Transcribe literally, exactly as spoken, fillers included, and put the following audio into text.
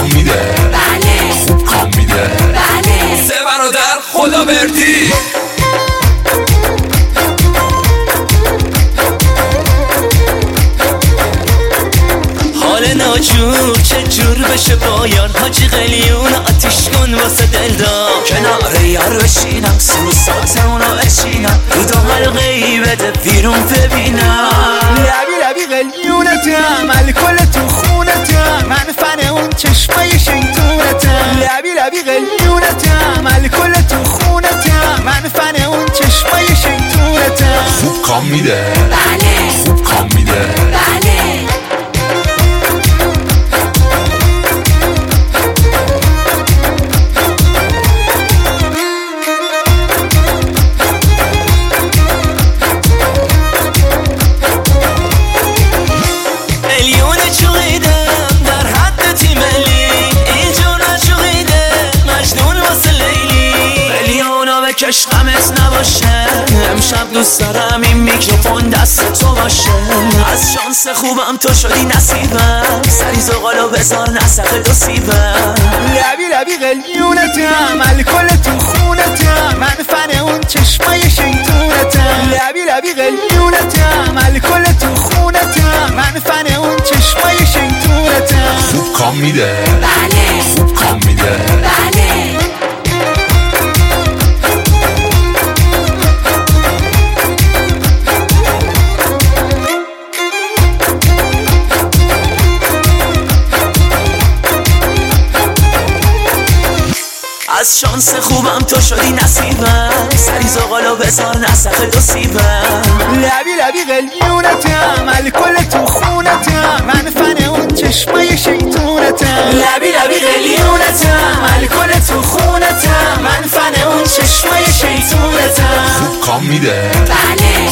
کام میده، بله خوب کام میده، بله سه برادر خدا بردی. حال ناجور چه جور بشه با یار، حاجی قلیون آتیش کن واسه دلدار. کنار یار بشینم سو ساز اونو بشینم، تو دو حلقه ای بده بیرون ببینم. لبی لبی قلیونتم، الکل تو خونتم، من فن اون چشمای شیطونتم. لبی لبی قلیونتم، الکل تو خونتم، من فن اون چشمای شیطونتم. خوب کام میده، بله خوب کام میده، بله میلیون چویدم در حد تیملی، اینجور نچویده مجنون واسه لیلی. میلیونا بکش غمت نباشه، امشب دوست دارم این میکروفون دست تو باشه. از شانس خوبم تو شدی نصیبم، سری زغالو بذار نسق دو سیبم. لبی لبی قلیونتم، الکل تو خونتم، من فن اون چشمای شیطونتم. لبی لبی قلیونتم، الکل تو خونتم، من فن اون چشمای شیطونتم. خوب کام میده، بله خوب کام میده، بله از شانس خوبم تو شدی نصیبم، سری زغالو بذار نسق دو سیبم. لبی لبی قلیونتم، الکل تو خونتم، من فن اون چشمای شیطونتم. لبی لبی قلیونتم، الکل تو خونتم، من فن اون چشمای شیطونتم. خوب کام میده، بله